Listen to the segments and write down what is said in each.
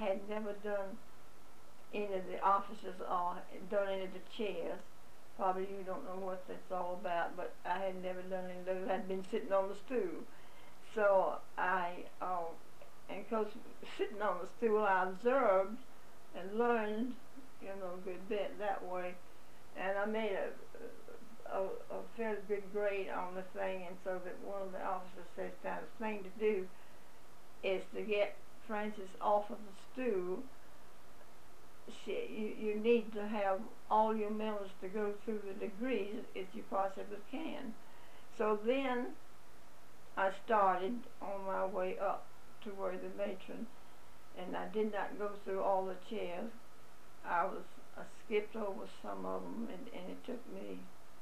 had never done any of the offices or done any of the chairs. Probably you don't know what that's all about, but I had never done any of those. I'd been sitting on the stool. So and of course, sitting on the stool, I observed and learned, a good bit that way. And I made a fairly good grade on the thing, and so that one of the officers says, now the thing to do is to get Frances off of the stool. You need to have all your members to go through the degrees as you possibly can. So then I started on my way up to where the matron, and I did not go through all the chairs. I skipped over some of them, and it took me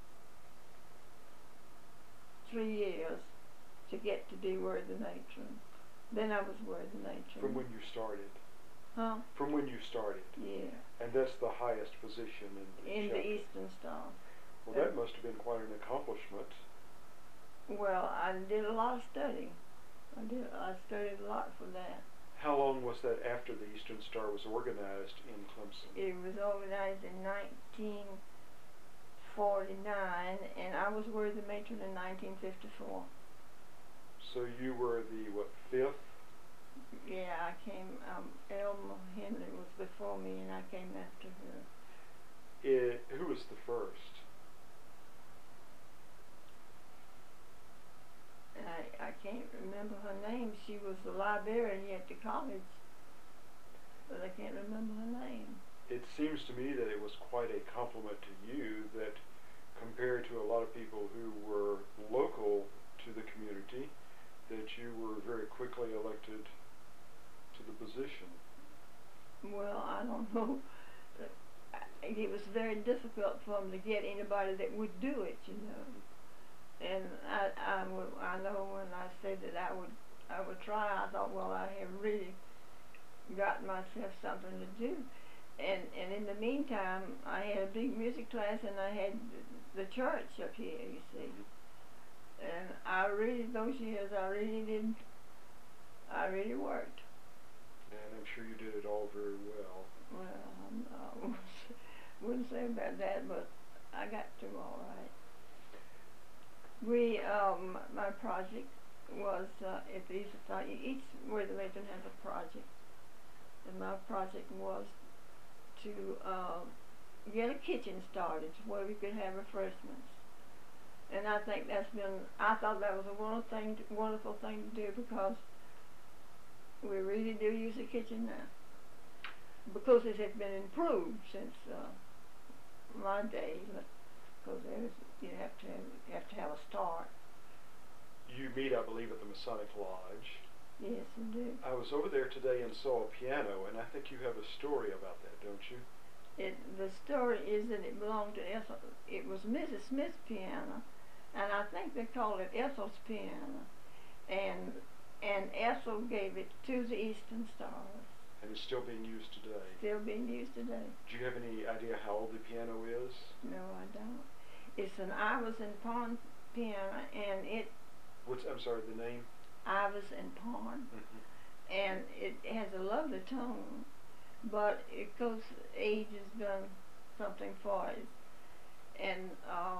3 years to get to be word the matron. Then I was word the matron. From when you started? Huh? From when you started? Yeah. And that's the highest position in the Eastern Star. Well, that must have been quite an accomplishment. Well, I did a lot of studying. I studied a lot for that. How long was that after the Eastern Star was organized in Clemson? It was organized in 1949, and I was word the matron in 1954. So you were the, what, 5th? Yeah, I came, Elma Henley was before me, and I came after her. Who was the first? I can't remember her name. She was the librarian at the college, but I can't remember her name. It seems to me that it was quite a compliment to you that, compared to a lot of people who were local to the community, that you were very quickly elected to the position. Well, I don't know. It was very difficult for them to get anybody that would do it, And I know when I said that I would try, I thought, well, I have really got myself something to do. And in the meantime, I had a big music class, and I had the church up here, you see. And those years, I really worked. And I'm sure you did it all very well. Well, I wouldn't say about that, but I got through all right. My project was, each word the matron has a project. And my project was to get a kitchen started where we could have refreshments. And I think I thought that was a wonderful thing to do, because we really do use the kitchen now. Because it has been improved since my days, because you have to have a start. You meet, I believe, at the Masonic Lodge. Yes, I do. I was over there today and saw a piano, and I think you have a story about that, don't you? The story is that it belonged to Ethel. It was Mrs. Smith's piano, and I think they called it Ethel's piano. And Ethel gave it to the Eastern Stars. And it's still being used today. Still being used today. Do you have any idea how old the piano is? No, I don't. It's an Ivers and Pond piano, and I'm sorry, the name? Ivers and Pond. And it has a lovely tone, but of course age has done something for it. And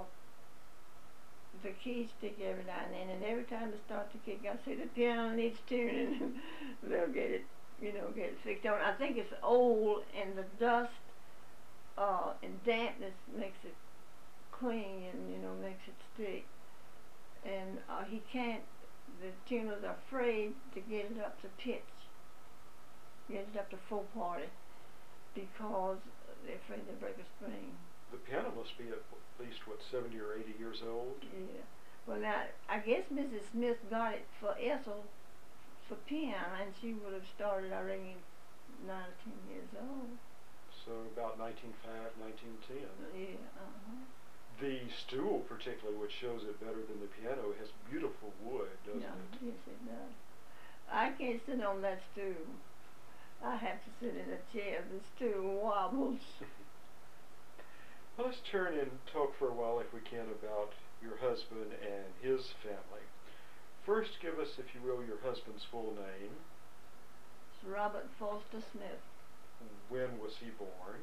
the keys stick every now and then, and every time they start to kick, I say the piano needs tuning, and they'll get it, get it fixed on. I think it's old, and the dust and dampness makes it cling, and makes it stick. And the tuners are afraid to get it up to pitch, get it up to full party, because they're afraid they'll break a string. The piano must be at least, 70 or 80 years old? Yeah. Well, now, I guess Mrs. Smith got it for Ethel for piano, and she would have started, I reckon, 9 or 10 years old. So about 1905, 1910. Yeah, The stool, particularly, which shows it better than the piano, has beautiful wood, doesn't it? Yes, it does. I can't sit on that stool. I have to sit in a chair. The stool wobbles. Well, let's turn and talk for a while, if we can, about your husband and his family. First, give us, if you will, your husband's full name. Robert Foster Smith. When was he born?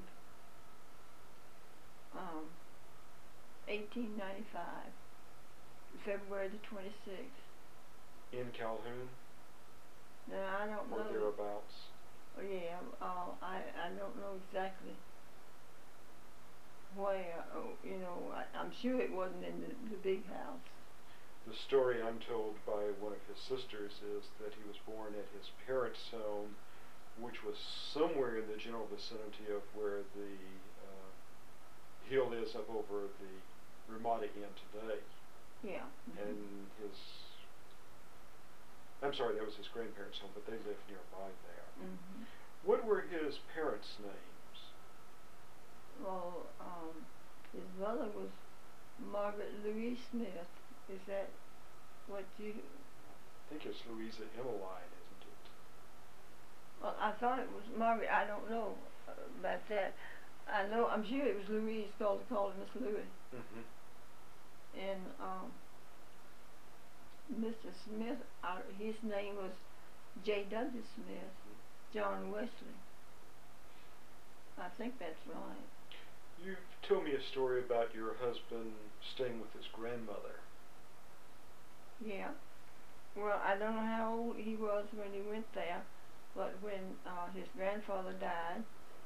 1895, February the 26th. In Calhoun? Now I don't Or know. thereabouts? Oh, yeah, I don't know exactly where. Oh, you know, I'm sure it wasn't in the big house. The story I'm told by one of his sisters is that he was born at his parents' home, which was somewhere in the general vicinity of where the hill is up over the Ramada Inn today. Yeah. And I'm sorry, that was his grandparents' home, but they lived nearby there. What were his parents' names? Well, his mother was Margaret Louise Smith. Is that what you... I think it's Louisa Emmeline, isn't it? Well, I thought it was Margaret. I don't know about that. I'm sure it was Louise, called her Miss Louie. And Mr. Smith, his name was J.W. Smith, John Wesley. I think that's right. You've told me a story about your husband staying with his grandmother. Yeah. Well, I don't know how old he was when he went there, but when his grandfather died,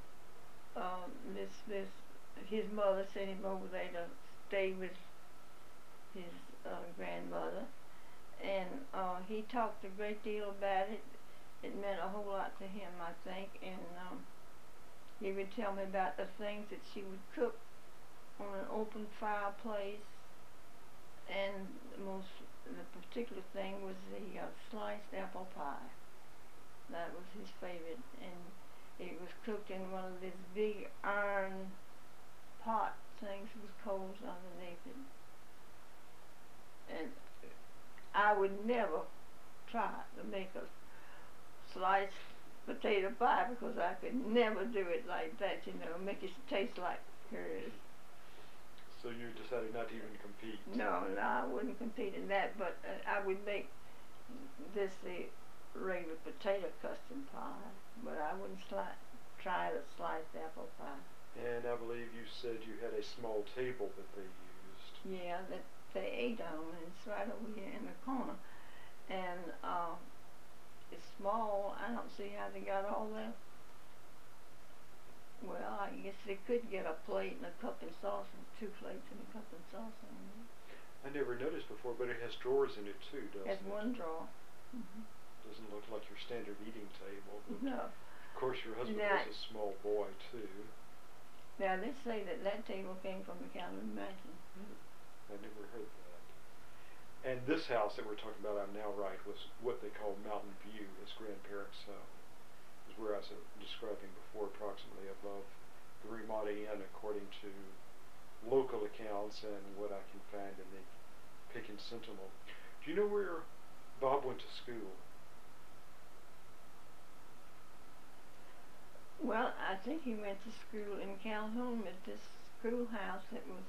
his mother sent him over there to stay with his grandmother, and he talked a great deal about it. It meant a whole lot to him, I think, and he would tell me about the things that she would cook on an open fireplace, and the particular thing was the sliced apple pie. That was his favorite, and it was cooked in one of these big iron pot things with coals underneath it. And I would never try to make a sliced potato pie because I could never do it like that, you know, make it taste like hers. So you decided not to even compete? No, I wouldn't compete in that, but I would make the regular potato custard pie, but I wouldn't try the sliced apple pie. And I believe you said you had a small table that they used. Yeah, that they ate on, and it's right over here in the corner. And it's small. I don't see how they got all that. Well, I guess they could get a plate and a cup and saucer, 2 plates and a cup and saucer on it. I never noticed before, but it has drawers in it too, doesn't it? Has one drawer. Doesn't look like your standard eating table. No. Of course, your husband was a small boy too. Now, let's say that table came from the Calhoun Mansion. I never heard that. And this house that we're talking about, I'm now right, was what they call Mountain View, his grandparents' home. Is where I was describing before, approximately above the Ramada Inn, according to local accounts and what I can find in the Pickens Sentinel. Do you know where Bob went to school? Well, I think he went to school in Calhoun at this schoolhouse that was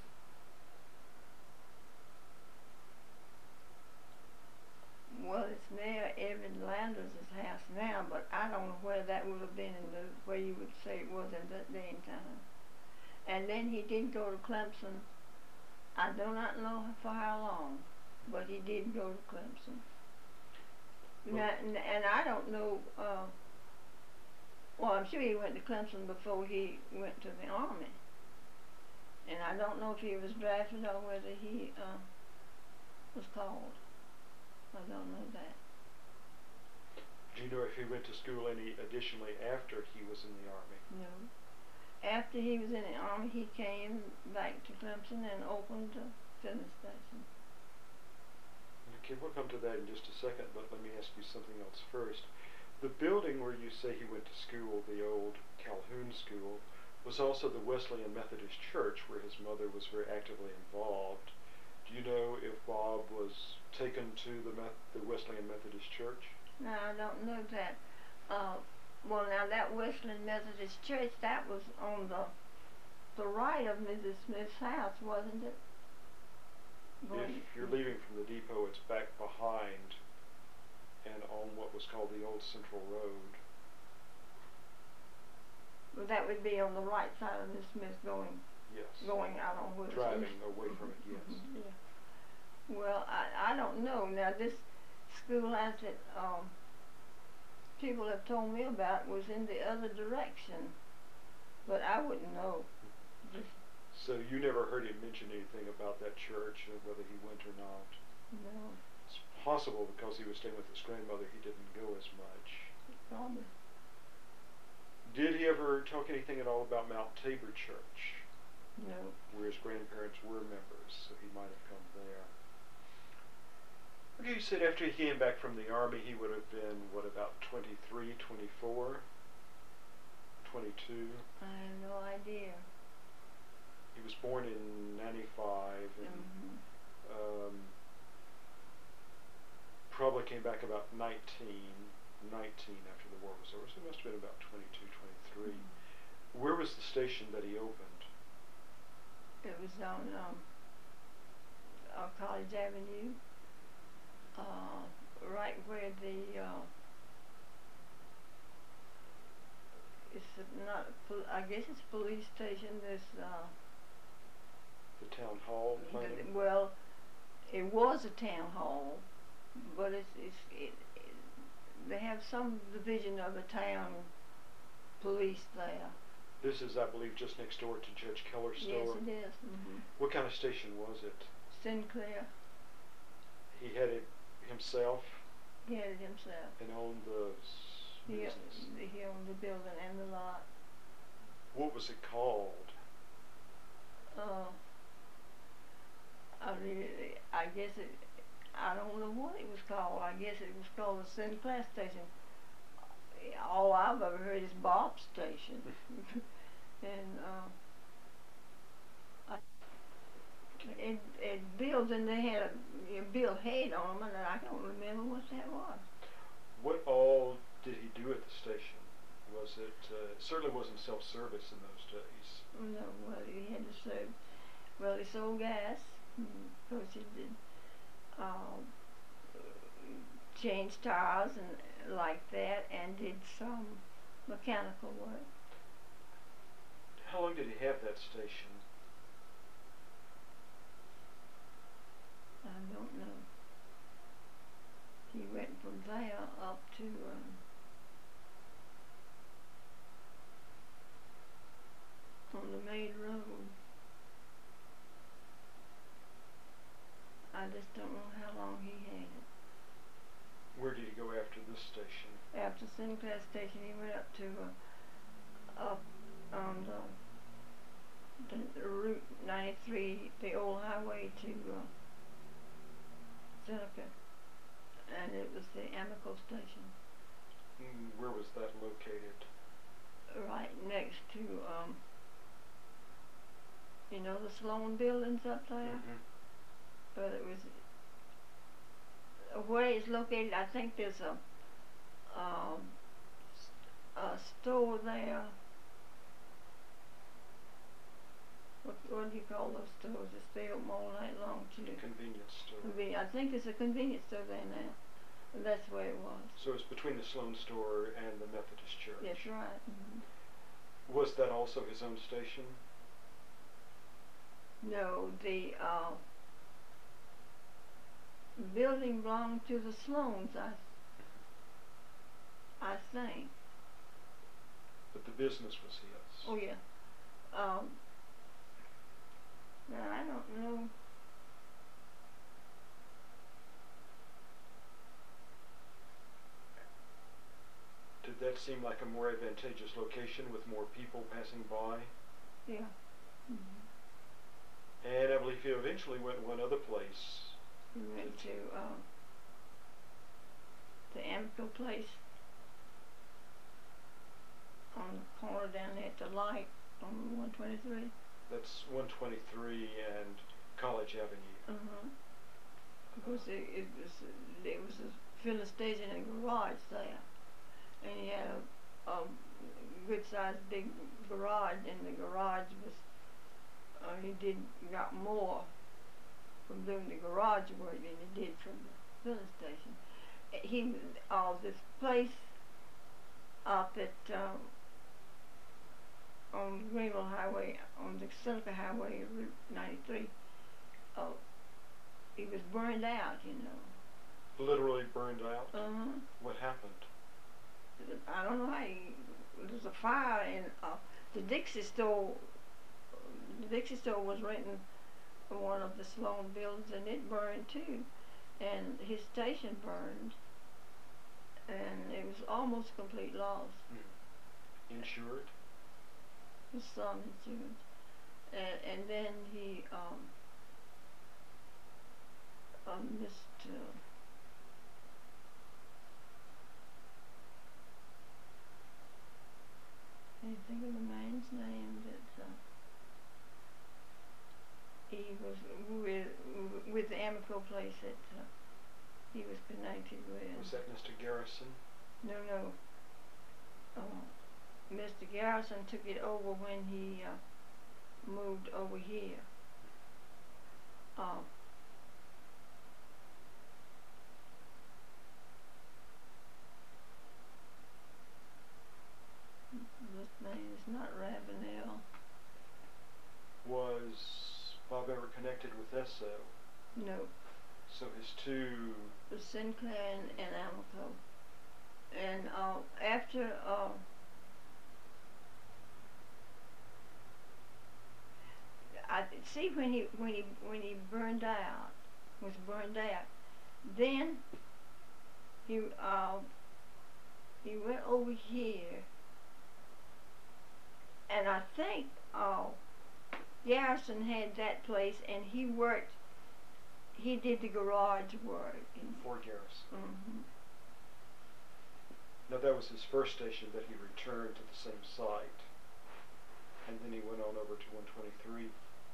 it's near Evan Landers' house now, but I don't know where that would have been where you would say it was in that day and time. And then he did go to Clemson. I do not know for how long, but he did go to Clemson. Now, and I don't know, well, I'm sure he went to Clemson before he went to the Army. And I don't know if he was drafted or whether he was called. I don't know that. Do you know if he went to school any additionally after he was in the Army? No. After he was in the Army, he came back to Clemson and opened a filling station. Okay, we'll come to that in just a second, but let me ask you something else first. The building where you say he went to school, the old Calhoun School, was also the Wesleyan Methodist Church, where his mother was very actively involved. Do you know if Bob was taken to the Wesleyan Methodist Church? No, I don't know that. Well, now that Wesleyan Methodist Church, that was on the right of Mrs. Smith's house, wasn't it? If you're leaving from the depot, it's back behind and on what was called the Old Central Road. Well, that would be on the right side of the Smith Yes. going out on Wilson. Driving away from it, yes. Yeah. Well, I don't know. Now this schoolhouse that people have told me about was in the other direction, but I wouldn't know. So you never heard him mention anything about that church, whether he went or not? No. It's possible because he was staying with his grandmother he didn't go as much. Probably. Did he ever talk anything at all about Mount Tabor Church, No. where his grandparents were members, so he might have come there? Okay, you said after he came back from the Army he would have been, what, about 23, 24, 22? I have no idea. He was born in 95 and probably came back about 19 after the war was over, so it must have been about 22, 23. Where was the station that he opened? It was on College Avenue, right where the it's not I guess it's a police station. There's the town hall plant? Well, it was a town hall, but they have some division of the town police there. This is, I believe, just next door to Judge Keller's store? Yes, it is. What kind of station was it? Sinclair. He had it himself? He had it himself. And owned the business? He owned the building and the lot. What was it called? I guess I don't know what it was called. I guess it was called the Sinclair Station. All I've ever heard is Bob Station. And building, they had a Bill Head on them, and I don't remember what that was. What all did he do at the station? Was it, it certainly wasn't self-service in those days. No, well, he had to serve. Well, he sold gas. Of course, he did change tires and like that, and did some mechanical work. How long did he have that station? I don't know. He went from there up to on the main road. I just don't know how long he had it. Where did he go after this station? After Sinclair Station, he went up to up on the Route 93, the old highway to Seneca, and it was the Amical Station. Where was that located? Right next to you know the Sloan buildings up there? But it was where it's located. I think there's a store there. What do you call those stores that stay open all night long too? Convenience store. I think there's a convenience store there now. And that's where it was. So it's between the Sloan store and the Methodist Church. That's right. Was that also his own station? No, the building belonged to the Sloans, I think. But the business was his. Oh yeah. Now I don't know. Did that seem like a more advantageous location with more people passing by? Yeah. And I believe he eventually went one other place. We went to the Amical place on the corner down there at the light on 123. That's 123 and College Avenue. Because it was a filling station and garage there, and he had a good sized big garage, and the garage was he got more from doing the garage work than he did from the filling station. This place up at on Greenville Highway, on the Seneca Highway, Route 93. He was burned out, you know. Literally burned out? Uh-huh. What happened? I don't know how there was a fire in the Dixie store. The Dixie store was renting one of the Sloan buildings, and it burned too. And his station burned, and it was almost complete loss. Insured? His son insured. And then he missed. Can't think of the man's name that he was with the Amico place that he was connected with. Was that Mr. Garrison? No. Mr. Garrison took it over when he moved over here. This name is not Ravenel. Was Bob ever connected with Esso? No. So his two... The Sinclair and Amico. And after I see when he burned out, then he went over here, and I think Garrison had that place, and he did the garage work for Garrison. Mm-hmm. Now that was his first station that he returned to the same site, and then he went on over to 123.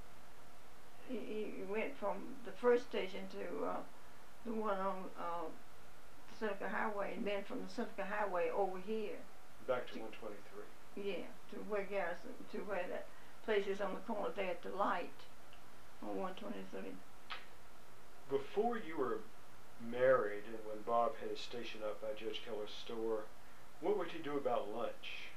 He went from the first station to the one on the Seneca Highway, and then from the Seneca Highway over here. Back to 123. Yeah, to where Garrison, to where that place is on the corner there at the light on 123. Before you were married, and when Bob had his station up by Judge Keller's store, what would he do about lunch?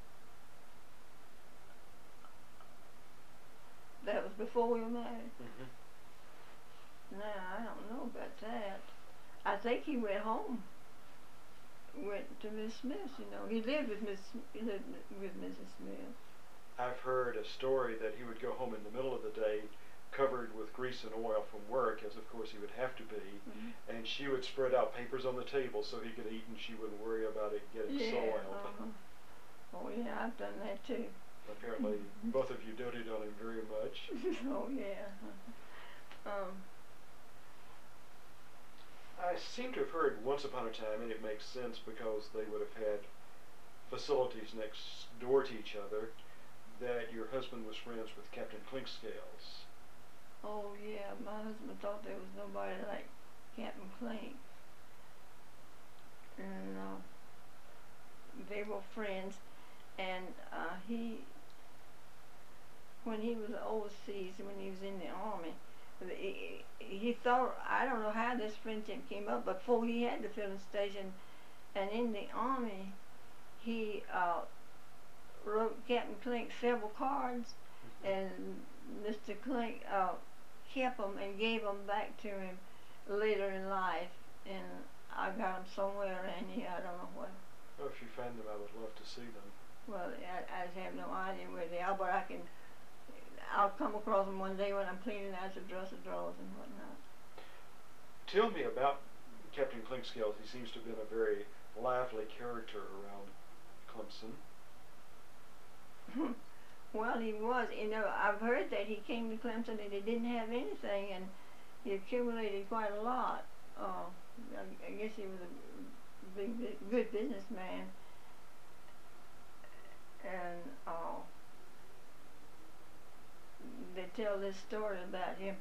That was before we were married? Mm-hmm. No, I don't know about that. I think he went home. Went to Miss Smith, you know. He lived with Mrs. Smith. I've heard a story that he would go home in the middle of the day covered with grease and oil from work, as of course he would have to be, and she would spread out papers on the table so he could eat, and she wouldn't worry about it getting soiled. Oh yeah, I've done that too. Apparently both of you doted on him very much. Oh yeah. I seem to have heard once upon a time, and it makes sense because they would have had facilities next door to each other, that your husband was friends with Captain Clinkscales. Oh yeah, my husband thought there was nobody like Captain Clink. And they were friends, and when he was overseas, when he was in the army, he thought, I don't know how this friendship came up, but before he had the filling station and in the army, he wrote Captain Clink several cards, and Mr. Clink kept them and gave them back to him later in life, and I got them somewhere around here, I don't know where. Well, if you find them, I would love to see them. Well, I just have no idea where they are, but I'll come across them one day when I'm cleaning out the dresser drawers and whatnot. Tell me about Captain Clinkscales. He seems to have been a very lively character around Clemson. Well, he was. You know, I've heard that he came to Clemson and he didn't have anything, and he accumulated quite a lot. I guess he was a good businessman, and they tell this story about him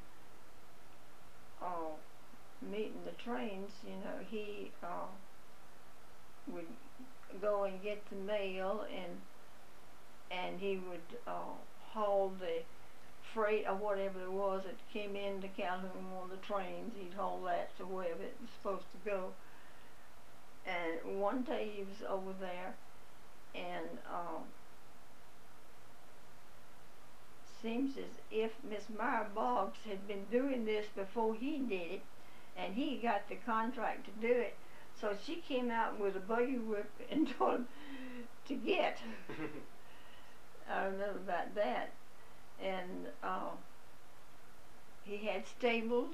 meeting the trains. You know, he would go and get the mail, and he would haul the freight or whatever it was that came into Calhoun on the trains. He'd haul that to wherever it was supposed to go. And one day he was over there, and seems as if Miss Myra Boggs had been doing this before he did it, and he got the contract to do it. So she came out with a buggy whip and told him to get. I remember about that. And he had stables.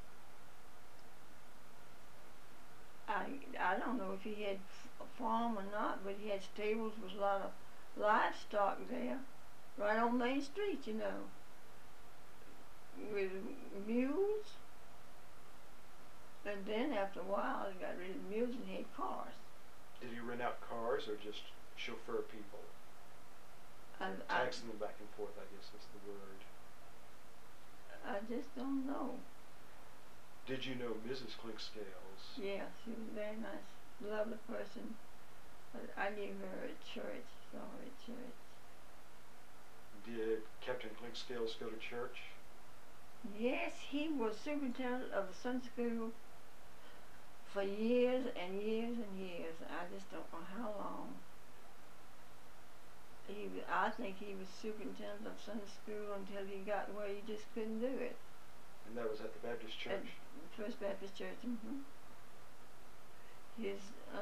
I don't know if he had a farm or not, but he had stables with a lot of livestock there, right on Main Street, you know, with mules. And then after a while, he got rid of the mules and he had cars. Did he rent out cars or just chauffeur people? Taxing them back and forth, I guess is the word. I just don't know. Did you know Mrs. Clinkscales? Yeah, she was a very nice, lovely person. But I knew her at church, saw her at church. Did Captain Clinkscales go to church? Yes, he was superintendent of the Sunday school for years and years and years. I just don't know how long. I think he was superintendent of Sunday school until he got where he just couldn't do it. And that was at the Baptist Church? At First Baptist Church, His,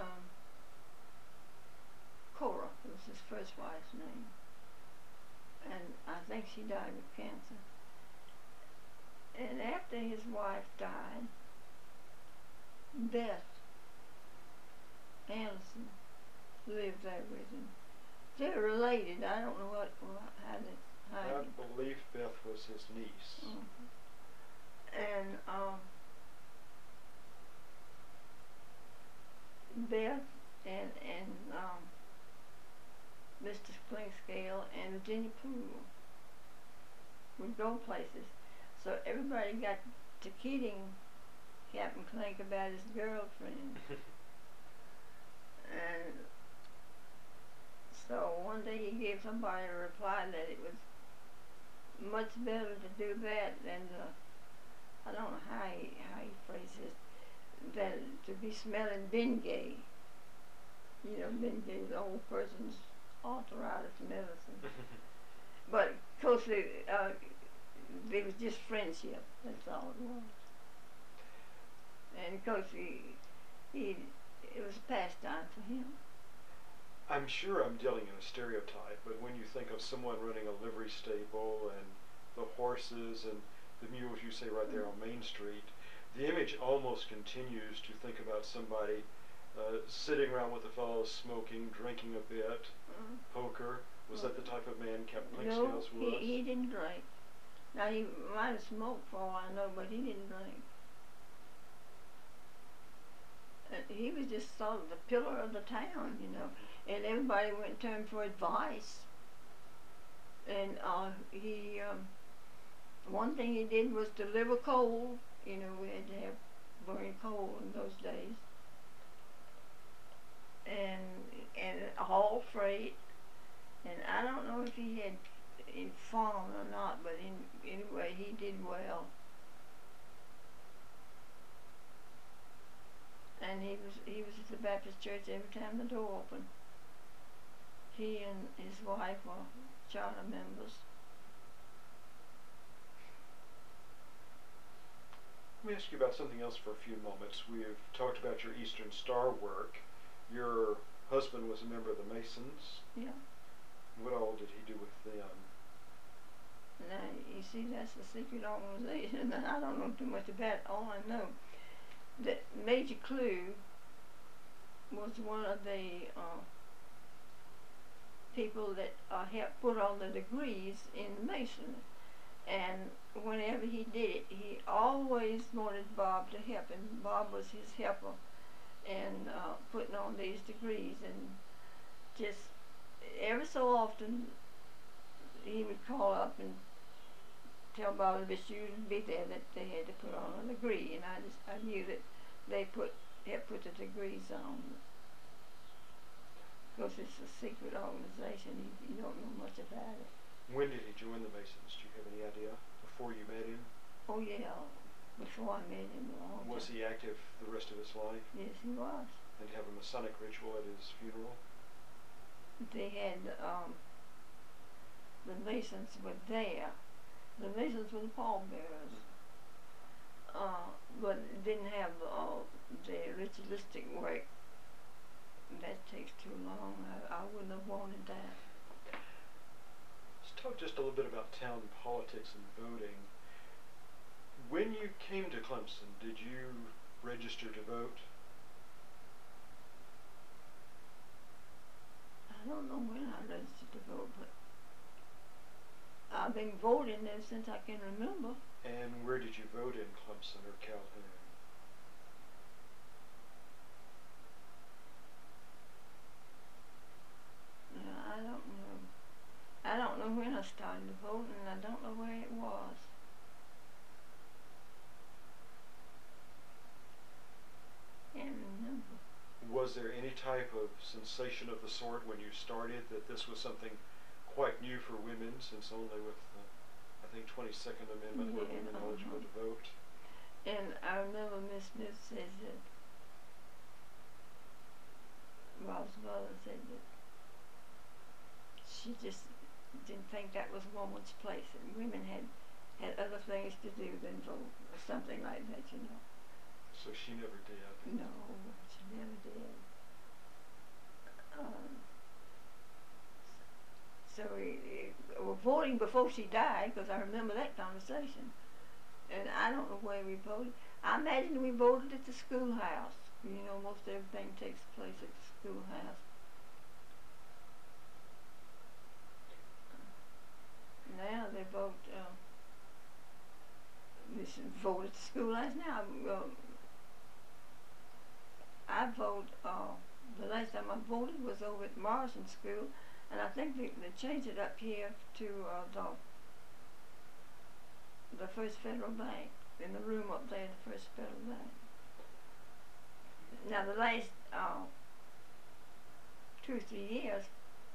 Cora was his first wife's name. And I think she died of cancer. And after his wife died, Beth Anderson lived there with him. They're related. I don't know how I believe Beth was his niece. And Beth and Mr. Clinkscale and Virginia Poole would go places. So everybody got to kidding Captain Clink about his girlfriend. And so one day he gave somebody a reply that it was much better to do that than I don't know how he phrased it, than to be smelling Bengay. You know, Bengay, the old person's arthritis medicine. But of course there was just friendship. That's all it was. And of course it was a pastime for him. I'm sure I'm dealing in a stereotype, but when you think of someone running a livery stable and the horses and the mules you say right there on Main Street, the image almost continues to think about somebody sitting around with the fellows smoking, drinking a bit, poker. Was that the type of man Captain Clinkscales was? No, he didn't drink. Now he might have smoked for all I know, but he didn't drink. He was just sort of the pillar of the town, you know, and everybody went to him for advice. And one thing he did was deliver coal. You know, we had to have burning coal in those days, and haul freight. And I don't know if he had in farm or not, but anyway, he did well. And he was at the Baptist church every time the door opened. He and his wife were charter members. Let me ask you about something else for a few moments. We've talked about your Eastern Star work. Your husband was a member of the Masons. Yeah. What all did he do with them? Now, you see, that's a secret organization. I don't know too much about it. All I know that Major Clue was one of the people that helped put on the degrees in Masonry. And whenever he did it, he always wanted Bob to help, and Bob was his helper in putting on these degrees. And just every so often he would call up and tell Bob and the students would be there that they had to put on a degree, and I knew that they helped put the degrees on. Because it's a secret organization, you don't know much about it. When did he join the Masons? Do you have any idea? Before you met him? Oh yeah, before I met him. Was he active the rest of his life? Yes, he was. And have a Masonic ritual at his funeral? They had the Masons were there. The Masons were the pallbearers. But didn't have the ritualistic work. That takes too long. I wouldn't have wanted that. Let's talk just a little bit about town politics and voting. When you came to Clemson, did you register to vote? I don't know when I registered to vote, but I've been voting there since I can remember. And where did you vote in Clemson or Calhoun? I don't know. I don't know when I started to vote, and I don't know where it was. Can't remember. Was there any type of sensation of the sort when you started that this was something quite new for women, since only with I think 22nd Amendment were women eligible to vote? And I remember Miss Smith said that, Rob's mother said that she just didn't think that was a woman's place, and women had other things to do than vote, or something like that, you know. So she never did? No, she never did. So we were voting before she died, because I remember that conversation. And I don't know where we voted. I imagine we voted at the schoolhouse. You know, most everything takes place at the schoolhouse. Now they vote, they should vote at the schoolhouse now. I vote, the last time I voted was over at Morrison School, and I think they changed it up here to the First Federal Bank, in the room up there, the First Federal Bank. Now the last 2 or 3 years,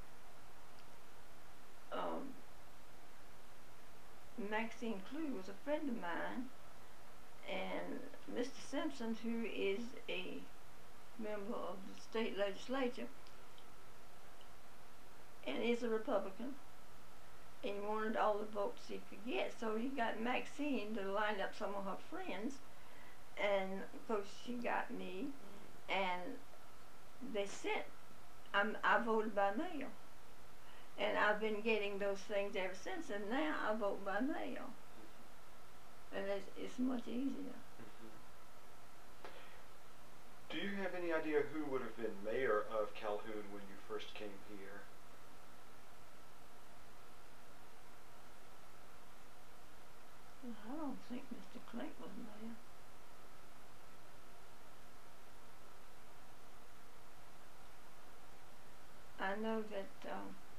Maxine Clue was a friend of mine, and Mr. Simpson, who is a member of the state legislature and is a Republican, and he wanted all the votes he could get, so he got Maxine to line up some of her friends, and of course she got me, and they sent, I voted by mail, and I've been getting those things ever since, and now I vote by mail, and it's much easier. Do you have any idea who would have been mayor of Calhoun when you first came here? I don't think Mr. Clint was mayor. I know that,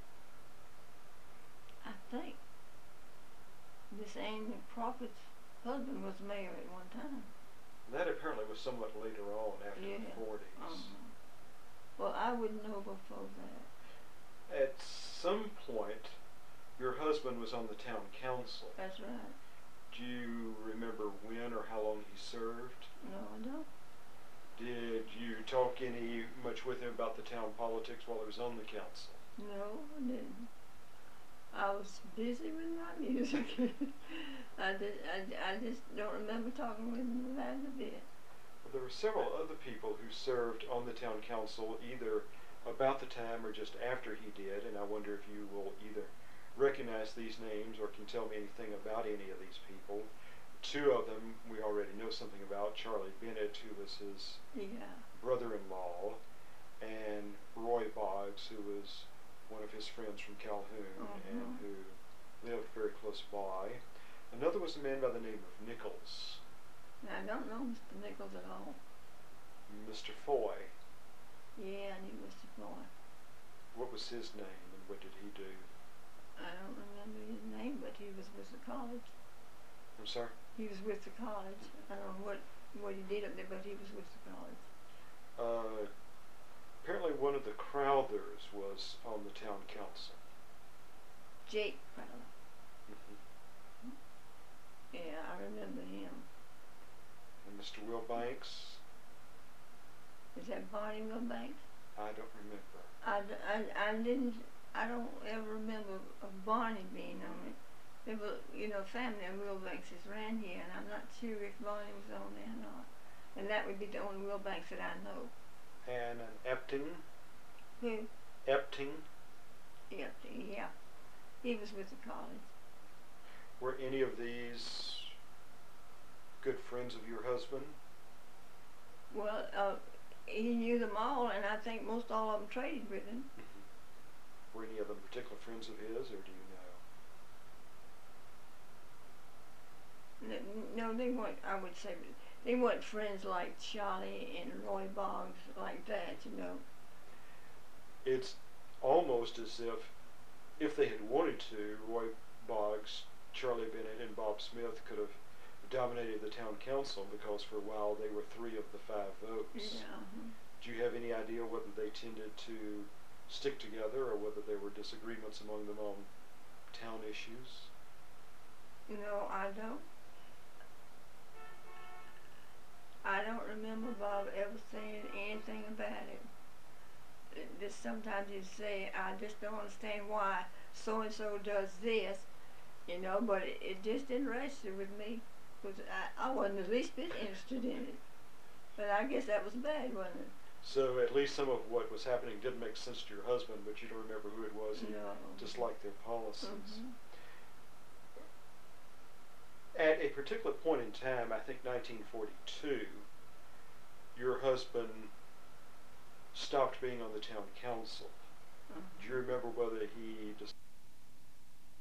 I think Miss Amy Crawford's husband was mayor at one time. That apparently was somewhat later on, after the 40s. Well, I wouldn't know before that. At some point, your husband was on the town council. That's right. Do you remember when or how long he served? No, I don't. Did you talk much with him about the town politics while he was on the council? No, I didn't. I was busy with my music. I just don't remember talking with him about it a bit. Well, there were several other people who served on the town council either about the time or just after he did, and I wonder if you will either recognize these names or can tell me anything about any of these people. 2 of them we already know something about: Charlie Bennett, who was his brother-in-law, and Roy Boggs, who was one of his friends from Calhoun and who lived very close by. Another was a man by the name of Nichols. I don't know Mr. Nichols at all. Mr. Foy. Yeah, I knew Mr. Foy. What was his name and what did he do? I don't remember his name, but he was with the college. I'm sorry? He was with the college. I don't know what he did up there, but he was with the college. Apparently one of the Crowthers was on the town council. Jake Crowther. Yeah, I remember him. And Mr. Will Banks? Is that Barney Will Banks? I don't remember. I didn't I don't ever remember of Barney being on it. There was, family of Wilbanks ran here, and I'm not sure if Barney was on there or not. And that would be the only Wilbanks that I know. And an Epting? Who? Epting? Epting, yeah. He was with the college. Were any of these good friends of your husband? Well, he knew them all, and I think most all of them traded with him. Were any of them particular friends of his, or do you know? No, they weren't, I would say, they weren't friends like Charlie and Roy Boggs, like that, It's almost as if they had wanted to, Roy Boggs, Charlie Bennett, and Bob Smith could have dominated the town council, because for a while they were 3 of the 5 votes. Yeah. Do you have any idea whether they tended to stick together, or whether there were disagreements among them on town issues? No, I don't. I don't remember Bob ever saying anything about it. Just sometimes he'd say, I just don't understand why so-and-so does this, but it just didn't register with me, because I wasn't the least bit interested in it. But I guess that was bad, wasn't it? So at least some of what was happening didn't make sense to your husband, but you don't remember who it was. You No. disliked their policies. Mm-hmm. At a particular point in time, I think 1942, your husband stopped being on the town council. Mm-hmm. Do you remember whether he just